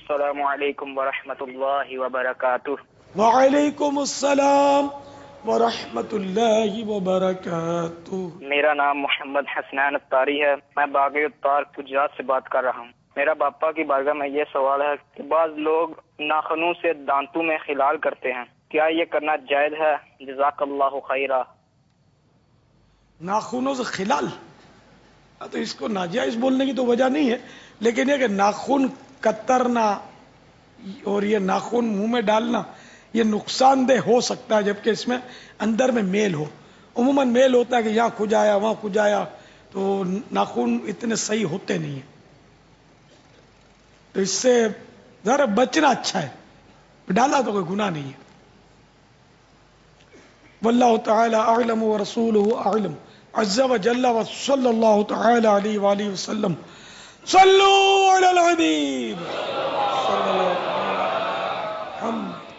السلام علیکم ورحمۃ اللہ وبرکاتہ۔ وعلیکم السلام ورحمۃ اللہ وبرکاتہ۔ میرا نام محمد حسنان اتاری ہے، میں باغ اتار گجرات سے بات کر رہا ہوں۔ میرا باپا کی بارگاہ میں یہ سوال ہے کہ بعض لوگ ناخنوں سے دانتوں میں خلال کرتے ہیں، کیا یہ کرنا جائز ہے؟ جزاک اللہ خیرہ۔ ناخنوں سے خلال تو اس کو ناجائز بولنے کی تو وجہ نہیں ہے، لیکن یہ کہ ناخن کترنا اور یہ ناخن منہ میں ڈالنا یہ نقصان دہ ہو سکتا ہے، جبکہ اس میں اندر میں میل ہو۔ عموماً میل ہوتا ہے کہ یہاں کھجایا وہاں کھجایا، تو ناخن اتنے صحیح ہوتے نہیں ہیں، تو اس سے ذرا بچنا اچھا ہے، ڈالا تو کوئی گناہ نہیں ہے۔ واللہ تعالی اعلم ورسولہ اعلم عز وجل وصلی اللہ تعالی علیہ وآلہ وسلم۔ صلو علی الحبیب صلی اللہ علیہ وسلم۔